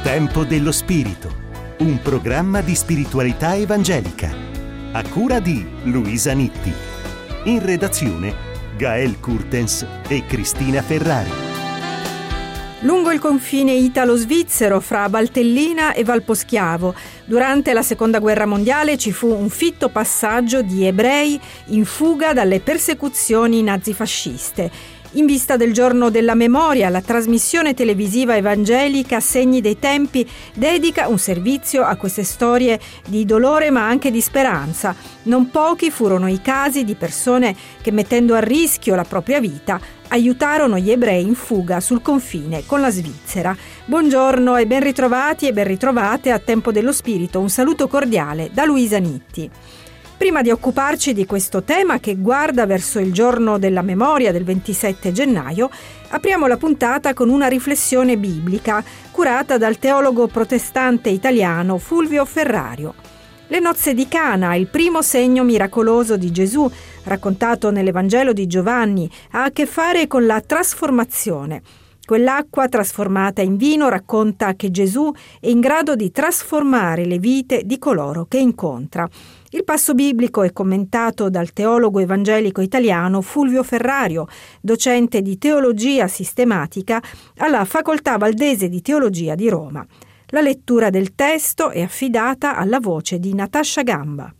Tempo dello Spirito, un programma di spiritualità evangelica, a cura di Luisa Nitti. In redazione Gael Kurtens e Cristina Ferrari. Lungo il confine italo-svizzero fra Valtellina e Valposchiavo, durante la Seconda Guerra Mondiale ci fu un fitto passaggio di ebrei in fuga dalle persecuzioni nazifasciste. In vista del Giorno della Memoria, la trasmissione televisiva evangelica Segni dei Tempi dedica un servizio a queste storie di dolore ma anche di speranza. Non pochi furono i casi di persone che, mettendo a rischio la propria vita, aiutarono gli ebrei in fuga sul confine con la Svizzera. Buongiorno e ben ritrovati e ben ritrovate a Tempo dello Spirito. Un saluto cordiale da Luisa Nitti. Prima di occuparci di questo tema che guarda verso il Giorno della Memoria del 27 gennaio, apriamo la puntata con una riflessione biblica curata dal teologo protestante italiano Fulvio Ferrario. Le nozze di Cana, il primo segno miracoloso di Gesù, raccontato nell'Evangelo di Giovanni, ha a che fare con la trasformazione. Quell'acqua trasformata in vino racconta che Gesù è in grado di trasformare le vite di coloro che incontra. Il passo biblico è commentato dal teologo evangelico italiano Fulvio Ferrario, docente di teologia sistematica alla Facoltà Valdese di Teologia di Roma. La lettura del testo è affidata alla voce di Natascia Gamba.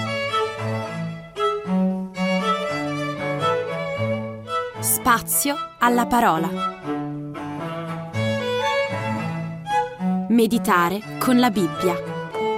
Spazio alla parola. Meditare con la Bibbia.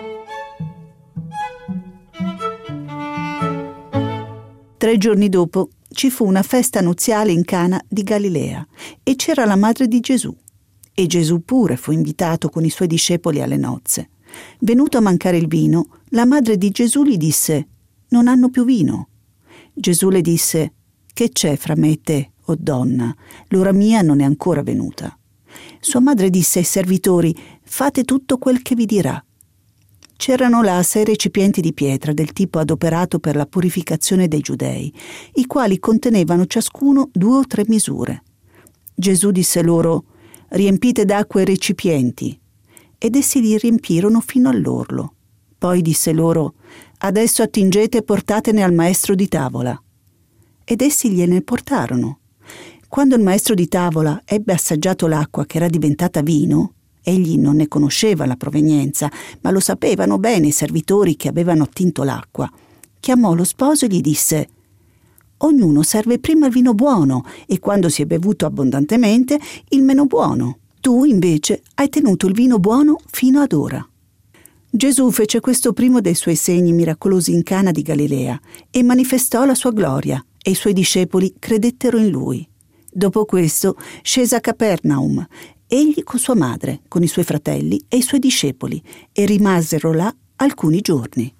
Tre giorni dopo ci fu una festa nuziale in Cana di Galilea e c'era la madre di Gesù. E Gesù pure fu invitato con i suoi discepoli alle nozze. Venuto a mancare il vino, la madre di Gesù gli disse: «Non hanno più vino». Gesù le disse: «Che c'è fra me e te, o donna? L'ora mia non è ancora venuta». Sua madre disse ai servitori: «Fate tutto quel che vi dirà». C'erano là 6 recipienti di pietra del tipo adoperato per la purificazione dei giudei, i quali contenevano ciascuno 2 o 3 misure. Gesù disse loro: «Riempite d'acqua i recipienti». Ed essi li riempirono fino all'orlo. Poi disse loro: «Adesso attingete e portatene al maestro di tavola». Ed essi gliene portarono. Quando il maestro di tavola ebbe assaggiato l'acqua che era diventata vino, egli non ne conosceva la provenienza, ma lo sapevano bene i servitori che avevano attinto l'acqua. Chiamò lo sposo e gli disse: «Ognuno serve prima il vino buono e quando si è bevuto abbondantemente il meno buono. Tu invece hai tenuto il vino buono fino ad ora». Gesù fece questo primo dei suoi segni miracolosi in Cana di Galilea e manifestò la sua gloria e i suoi discepoli credettero in lui. Dopo questo scese a Capernaum, egli con sua madre, con i suoi fratelli e i suoi discepoli, e rimasero là alcuni giorni.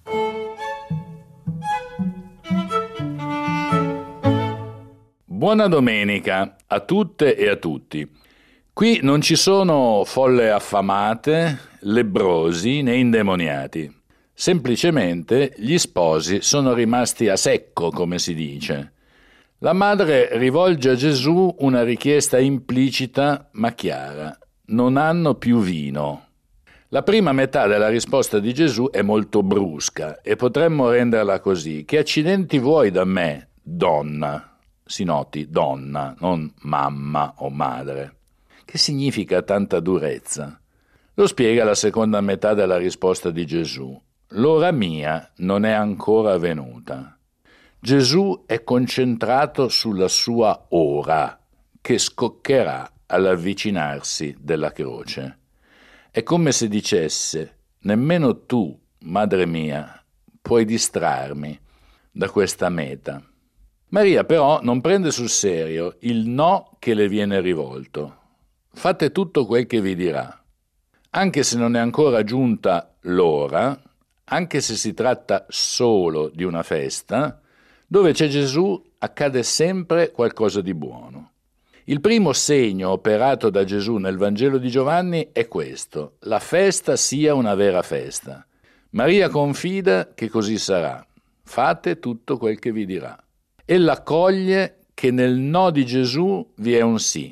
Buona domenica a tutte e a tutti. Qui non ci sono folle affamate, lebbrosi né indemoniati. Semplicemente gli sposi sono rimasti a secco, come si dice. La madre rivolge a Gesù una richiesta implicita ma chiara: non hanno più vino. La prima metà della risposta di Gesù è molto brusca e potremmo renderla così: che accidenti vuoi da me, donna? Si noti, donna, non mamma o madre. Che significa tanta durezza? Lo spiega la seconda metà della risposta di Gesù: l'ora mia non è ancora venuta. Gesù è concentrato sulla sua ora, che scoccherà all'avvicinarsi della croce. È come se dicesse: nemmeno tu, madre mia, puoi distrarmi da questa meta. Maria però non prende sul serio il no che le viene rivolto. Fate tutto quel che vi dirà. Anche se non è ancora giunta l'ora, anche se si tratta solo di una festa, dove c'è Gesù accade sempre qualcosa di buono. Il primo segno operato da Gesù nel Vangelo di Giovanni è questo: la festa sia una vera festa. Maria confida che così sarà. Fate tutto quel che vi dirà. Ella accoglie che nel no di Gesù vi è un sì.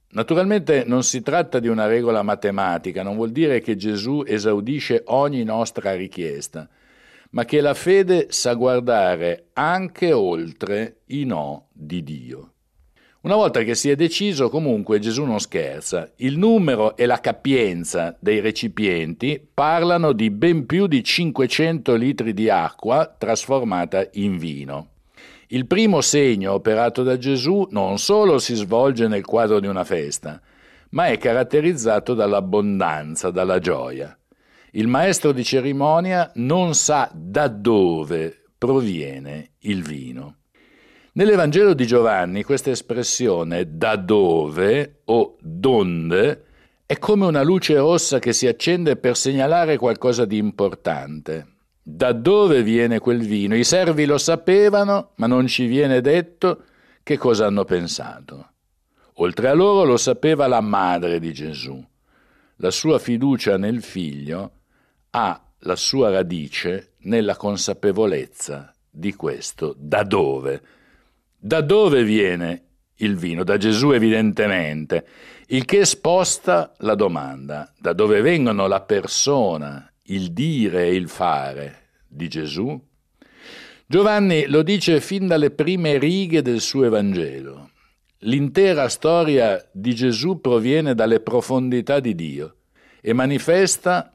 Naturalmente non si tratta di una regola matematica, non vuol dire che Gesù esaudisce ogni nostra richiesta, ma che la fede sa guardare anche oltre i no di Dio. Una volta che si è deciso, comunque Gesù non scherza. Il numero e la capienza dei recipienti parlano di ben più di 500 litri di acqua trasformata in vino. Il primo segno operato da Gesù non solo si svolge nel quadro di una festa, ma è caratterizzato dall'abbondanza, dalla gioia. Il maestro di cerimonia non sa da dove proviene il vino. Nell'Evangelo di Giovanni questa espressione da dove o donde è come una luce rossa che si accende per segnalare qualcosa di importante. Da dove viene quel vino? I servi lo sapevano, ma non ci viene detto che cosa hanno pensato. Oltre a loro lo sapeva la madre di Gesù. La sua fiducia nel figlio ha la sua radice nella consapevolezza di questo da dove. Da dove viene il vino? Da Gesù evidentemente, il che sposta la domanda: da dove vengono la persona, il dire e il fare di Gesù? Giovanni lo dice fin dalle prime righe del suo Evangelo. L'intera storia di Gesù proviene dalle profondità di Dio e manifesta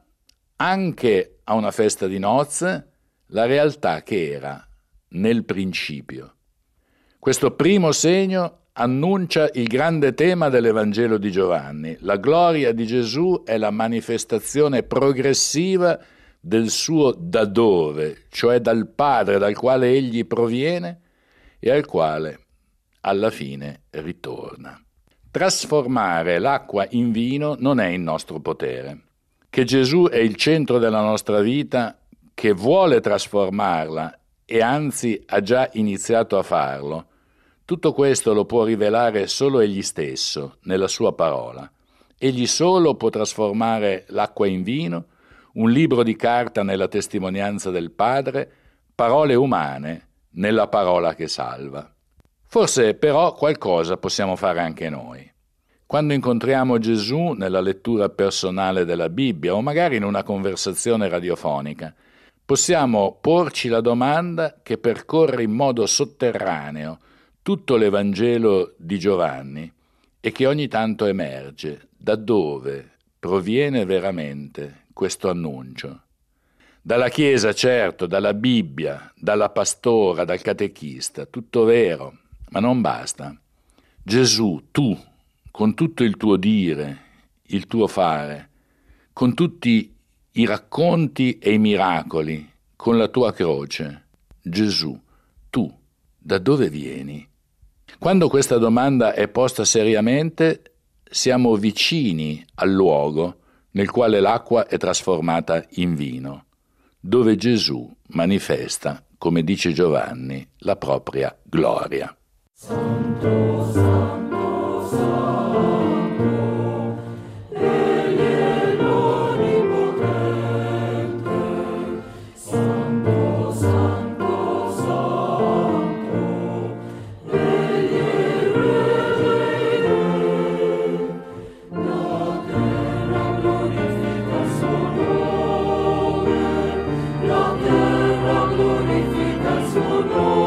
anche a una festa di nozze la realtà che era nel principio. Questo primo segno annuncia il grande tema dell'Evangelo di Giovanni. La gloria di Gesù è la manifestazione progressiva del suo da dove, cioè dal Padre dal quale egli proviene e al quale alla fine ritorna. Trasformare l'acqua in vino non è in nostro potere. Che Gesù è il centro della nostra vita, che vuole trasformarla e anzi ha già iniziato a farlo, tutto questo lo può rivelare solo egli stesso nella sua parola. Egli solo può trasformare l'acqua in vino, un libro di carta nella testimonianza del Padre, parole umane nella parola che salva. Forse però qualcosa possiamo fare anche noi. Quando incontriamo Gesù nella lettura personale della Bibbia o magari in una conversazione radiofonica, possiamo porci la domanda che percorre in modo sotterraneo tutto l'Evangelo di Giovanni e che ogni tanto emerge: da dove proviene veramente questo annuncio? Dalla Chiesa, certo, dalla Bibbia, dalla pastora, dal catechista, tutto vero, ma non basta. Gesù, tu, con tutto il tuo dire, il tuo fare, con tutti i racconti e i miracoli, con la tua croce, Gesù, tu, da dove vieni? Quando questa domanda è posta seriamente, siamo vicini al luogo nel quale l'acqua è trasformata in vino, dove Gesù manifesta, come dice Giovanni, la propria gloria. Santo, Santo, Santo, egli è l'Onnipotente. Santo, Santo, Santo, egli è il Re dei Re. La terra glorifica il suo nome, la terra glorifica il suo nome.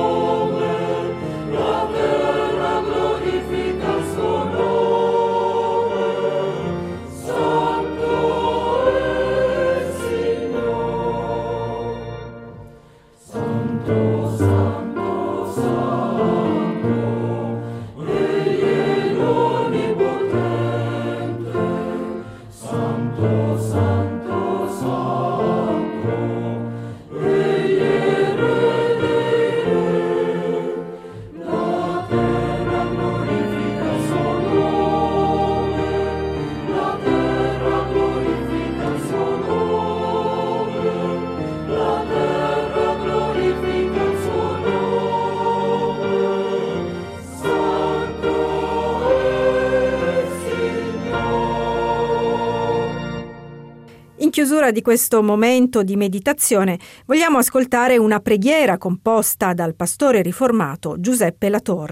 In chiusura di questo momento di meditazione vogliamo ascoltare una preghiera composta dal pastore riformato Giuseppe Latorre.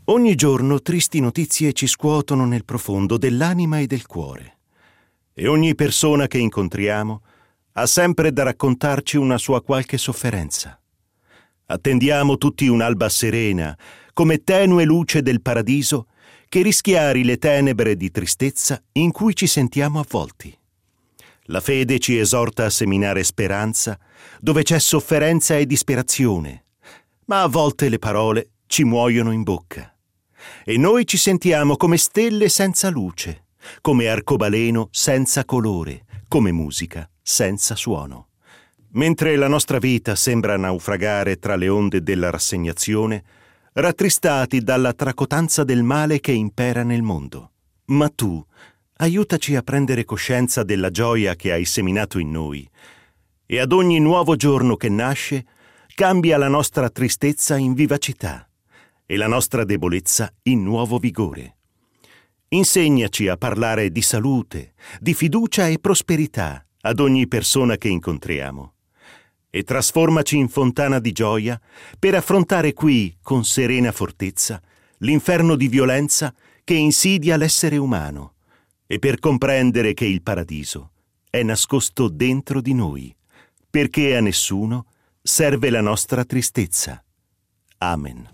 Ogni giorno tristi notizie ci scuotono nel profondo dell'anima e del cuore. E ogni persona che incontriamo ha sempre da raccontarci una sua qualche sofferenza. Attendiamo tutti un'alba serena, come tenue luce del paradiso, che rischiari le tenebre di tristezza in cui ci sentiamo avvolti. La fede ci esorta a seminare speranza dove c'è sofferenza e disperazione, ma a volte le parole ci muoiono in bocca. E noi ci sentiamo come stelle senza luce, come arcobaleno senza colore, come musica senza suono. Mentre la nostra vita sembra naufragare tra le onde della rassegnazione, rattristati dalla tracotanza del male che impera nel mondo. Ma tu, aiutaci a prendere coscienza della gioia che hai seminato in noi, e ad ogni nuovo giorno che nasce, cambia la nostra tristezza in vivacità e la nostra debolezza in nuovo vigore. Insegnaci a parlare di salute, di fiducia e prosperità ad ogni persona che incontriamo, e trasformaci in fontana di gioia per affrontare qui, con serena fortezza, l'inferno di violenza che insidia l'essere umano, e per comprendere che il paradiso è nascosto dentro di noi, perché a nessuno serve la nostra tristezza. Amen.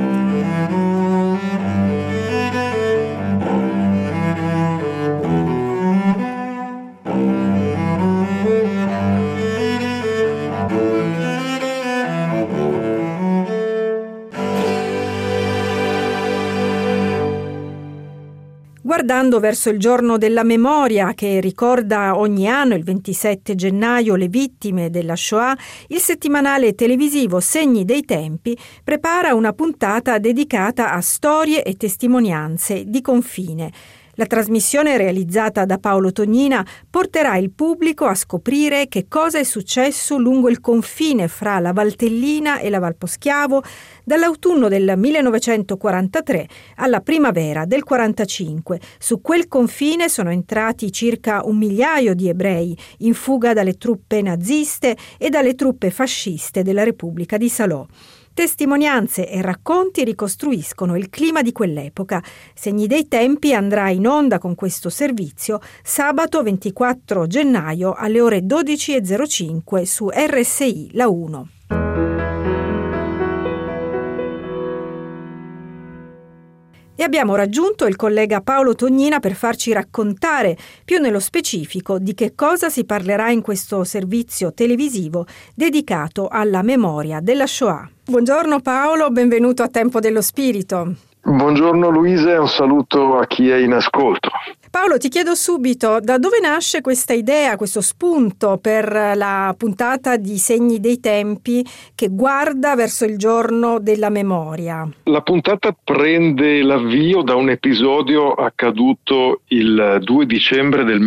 Guardando verso il giorno della memoria che ricorda ogni anno il 27 gennaio le vittime della Shoah, il settimanale televisivo Segni dei Tempi prepara una puntata dedicata a storie e testimonianze di confine. La trasmissione realizzata da Paolo Tognina porterà il pubblico a scoprire che cosa è successo lungo il confine fra la Valtellina e la Valposchiavo dall'autunno del 1943 alla primavera del 45. Su quel confine sono entrati circa 1 migliaio di ebrei in fuga dalle truppe naziste e dalle truppe fasciste della Repubblica di Salò. Testimonianze e racconti ricostruiscono il clima di quell'epoca. Segni dei Tempi andrà in onda con questo servizio sabato 24 gennaio alle ore 12.05 su RSI La 1. E abbiamo raggiunto il collega Paolo Tognina per farci raccontare più nello specifico di che cosa si parlerà in questo servizio televisivo dedicato alla memoria della Shoah. Buongiorno Paolo, benvenuto a Tempo dello Spirito. Buongiorno Luisa e un saluto a chi è in ascolto. Paolo, ti chiedo subito da dove nasce questa idea, questo spunto per la puntata di Segni dei Tempi che guarda verso il giorno della memoria. La puntata prende l'avvio da un episodio accaduto il 2 dicembre del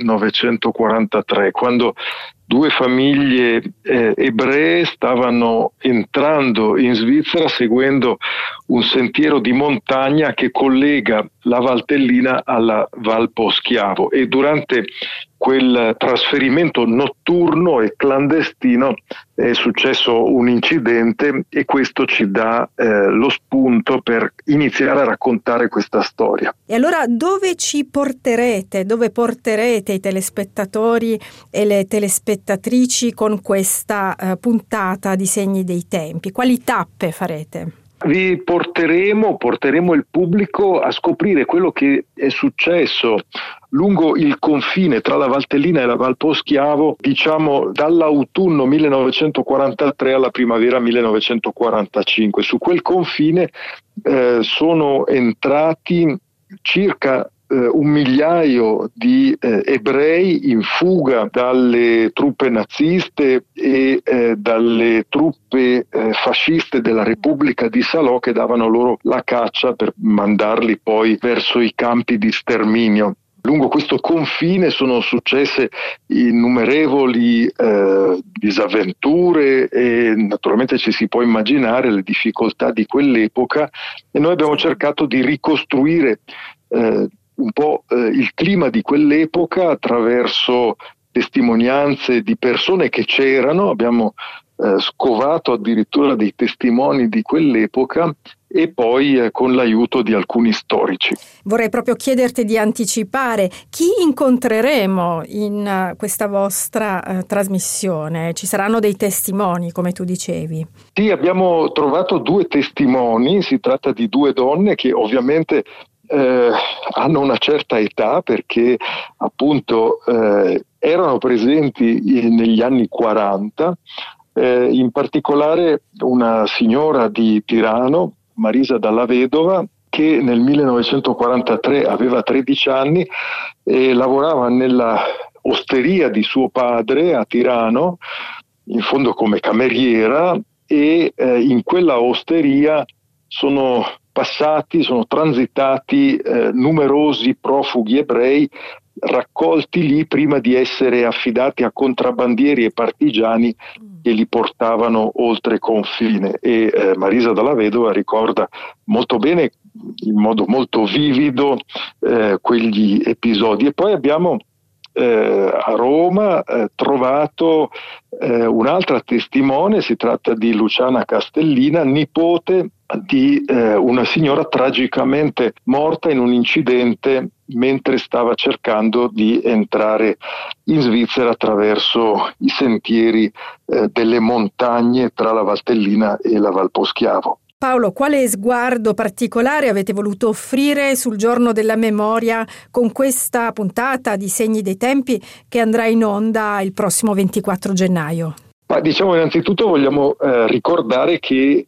1943, quando 2 famiglie ebree stavano entrando in Svizzera seguendo un sentiero di montagna che collega la Valtellina alla Valposchiavo, e durante quel trasferimento notturno e clandestino è successo un incidente, e questo ci dà lo spunto per iniziare a raccontare questa storia. E allora dove ci porterete, dove porterete i telespettatori e le telespettatrici con questa puntata di Segni dei Tempi? Quali tappe farete? Vi porteremo il pubblico a scoprire quello che è successo lungo il confine tra la Valtellina e la Valposchiavo, diciamo dall'autunno 1943 alla primavera 1945. Su quel confine sono entrati circa 1 migliaio di ebrei in fuga dalle truppe naziste e dalle truppe fasciste della Repubblica di Salò, che davano loro la caccia per mandarli poi verso i campi di sterminio. Lungo questo confine sono successe innumerevoli disavventure, e naturalmente ci si può immaginare le difficoltà di quell'epoca, e noi abbiamo cercato di ricostruire un po' il clima di quell'epoca attraverso testimonianze di persone che c'erano. Abbiamo scovato addirittura dei testimoni di quell'epoca, e poi con l'aiuto di alcuni storici. Vorrei proprio chiederti di anticipare chi incontreremo in questa vostra trasmissione. Ci saranno dei testimoni, come tu dicevi. Sì, abbiamo trovato 2 testimoni, si tratta di 2 donne che ovviamente hanno una certa età, perché appunto erano presenti negli anni 40, in particolare una signora di Tirano, Marisa dalla Vedova, che nel 1943 aveva 13 anni e lavorava nella osteria di suo padre a Tirano, in fondo come cameriera, e in quella osteria sono transitati numerosi profughi ebrei raccolti lì prima di essere affidati a contrabbandieri e partigiani che li portavano oltre confine, e Marisa dalla Vedova ricorda molto bene, in modo molto vivido, quegli episodi. E poi abbiamo a Roma trovato un'altra testimone, si tratta di Luciana Castellina, nipote di una signora tragicamente morta in un incidente mentre stava cercando di entrare in Svizzera attraverso i sentieri delle montagne tra la Valtellina e la Valposchiavo. Paolo, quale sguardo particolare avete voluto offrire sul giorno della memoria con questa puntata di Segni dei Tempi che andrà in onda il prossimo 24 gennaio? Ma diciamo, innanzitutto vogliamo ricordare che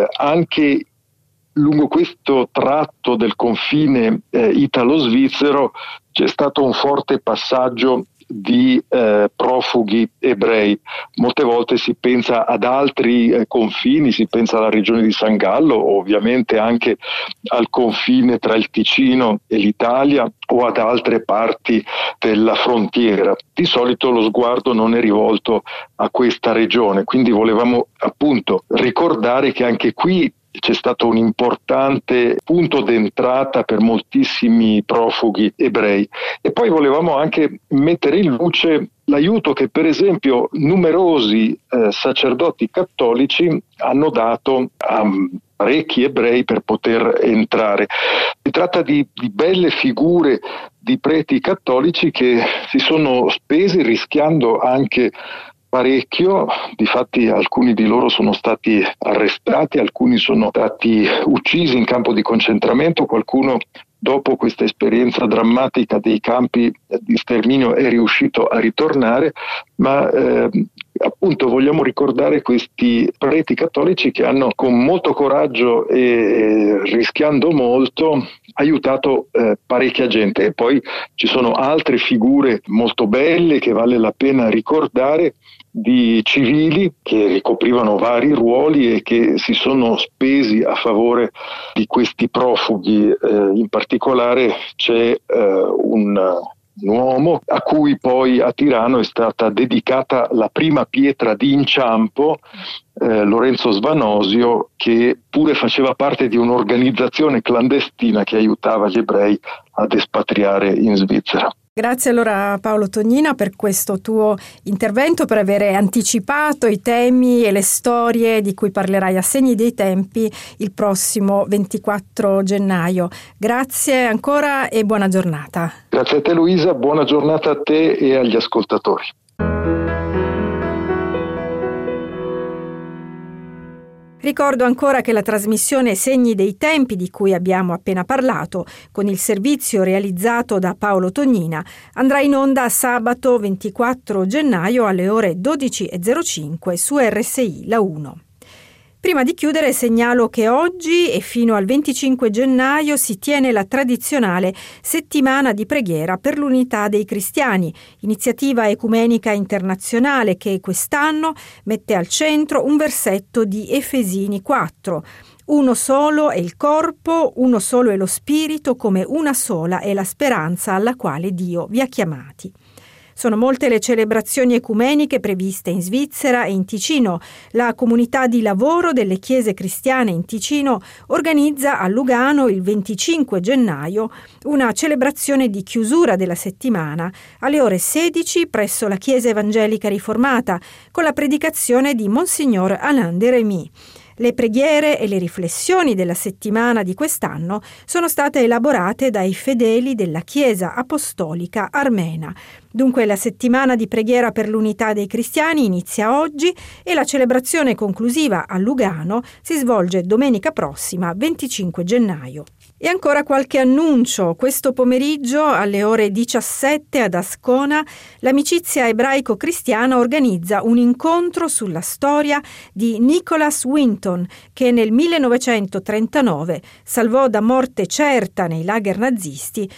anche lungo questo tratto del confine italo-svizzero c'è stato un forte passaggio di profughi ebrei. Molte volte si pensa ad altri confini, si pensa alla regione di San Gallo, ovviamente anche al confine tra il Ticino e l'Italia o ad altre parti della frontiera. Di solito lo sguardo non è rivolto a questa regione, quindi volevamo appunto ricordare che anche qui c'è stato un importante punto d'entrata per moltissimi profughi ebrei. E poi volevamo anche mettere in luce l'aiuto che per esempio numerosi sacerdoti cattolici hanno dato a parecchi ebrei per poter entrare. Si tratta di belle figure di preti cattolici che si sono spesi rischiando anche parecchio. Difatti alcuni di loro sono stati arrestati, alcuni sono stati uccisi in campo di concentramento, qualcuno dopo questa esperienza drammatica dei campi di sterminio è riuscito a ritornare, ma appunto vogliamo ricordare questi preti cattolici che hanno con molto coraggio e rischiando molto aiutato parecchia gente. E poi ci sono altre figure molto belle che vale la pena ricordare, di civili che ricoprivano vari ruoli e che si sono spesi a favore di questi profughi. In particolare c'è un uomo a cui poi a Tirano è stata dedicata la prima pietra di inciampo, Lorenzo Svanosio, che pure faceva parte di un'organizzazione clandestina che aiutava gli ebrei ad espatriare in Svizzera. Grazie allora Paolo Tognina per questo tuo intervento, per aver anticipato i temi e le storie di cui parlerai a Segni dei Tempi il prossimo 24 gennaio. Grazie ancora e buona giornata. Grazie a te Luisa, buona giornata a te e agli ascoltatori. Ricordo ancora che la trasmissione Segni dei Tempi, di cui abbiamo appena parlato, con il servizio realizzato da Paolo Tognina, andrà in onda sabato 24 gennaio alle ore 12.05 su RSI La 1. Prima di chiudere segnalo che oggi e fino al 25 gennaio si tiene la tradizionale settimana di preghiera per l'unità dei cristiani, iniziativa ecumenica internazionale che quest'anno mette al centro un versetto di Efesini 4. Uno solo è il corpo, uno solo è lo spirito, come una sola è la speranza alla quale Dio vi ha chiamati. Sono molte le celebrazioni ecumeniche previste in Svizzera e in Ticino. La comunità di lavoro delle chiese cristiane in Ticino organizza a Lugano il 25 gennaio una celebrazione di chiusura della settimana alle ore 16 presso la Chiesa Evangelica Riformata con la predicazione di Monsignor Alain de Remy. Le preghiere e le riflessioni della settimana di quest'anno sono state elaborate dai fedeli della Chiesa Apostolica Armena. Dunque la settimana di preghiera per l'unità dei cristiani inizia oggi e la celebrazione conclusiva a Lugano si svolge domenica prossima, 25 gennaio. E ancora qualche annuncio. Questo pomeriggio alle ore 17 ad Ascona l'Amicizia Ebraico-Cristiana organizza un incontro sulla storia di Nicholas Winton, che nel 1939 salvò da morte certa nei lager nazisti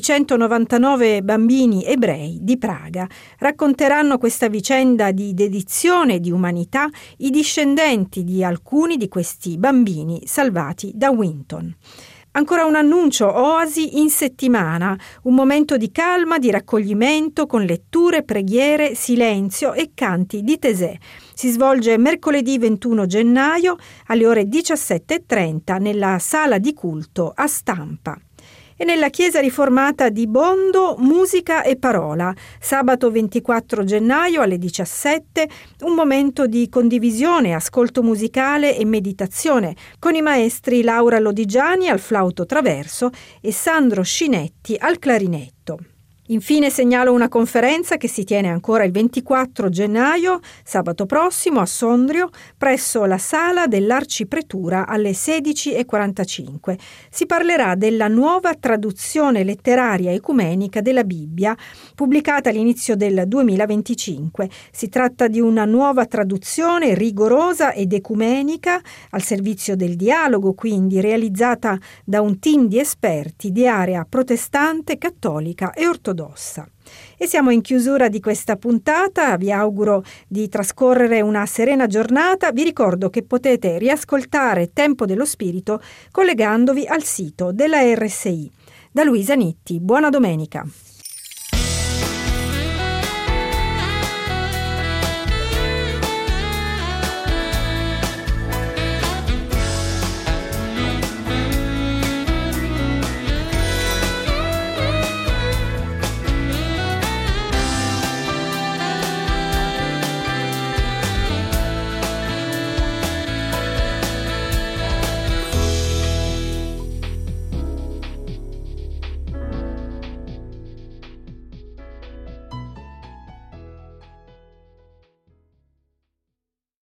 699 bambini ebrei di Praga. Racconteranno questa vicenda di dedizione e di umanità i discendenti di alcuni di questi bambini salvati da Winton. Ancora un annuncio, Oasi in settimana, un momento di calma, di raccoglimento con letture, preghiere, silenzio e canti di Tesè. Si svolge mercoledì 21 gennaio alle ore 17:30 nella sala di culto a Stampa. E nella chiesa riformata di Bondo, musica e parola. Sabato 24 gennaio alle 17, un momento di condivisione, ascolto musicale e meditazione con i maestri Laura Lodigiani al flauto traverso e Sandro Scinetti al clarinetto. Infine segnalo una conferenza che si tiene ancora il 24 gennaio, sabato prossimo, a Sondrio, presso la sala dell'Arcipretura alle 16:45. Si parlerà della nuova traduzione letteraria ecumenica della Bibbia, pubblicata all'inizio del 2025. Si tratta di una nuova traduzione rigorosa ed ecumenica, al servizio del dialogo, quindi realizzata da un team di esperti di area protestante, cattolica e ortodossa. E siamo in chiusura di questa puntata, vi auguro di trascorrere una serena giornata, vi ricordo che potete riascoltare Tempo dello Spirito collegandovi al sito della RSI. Da Luisa Nitti, buona domenica.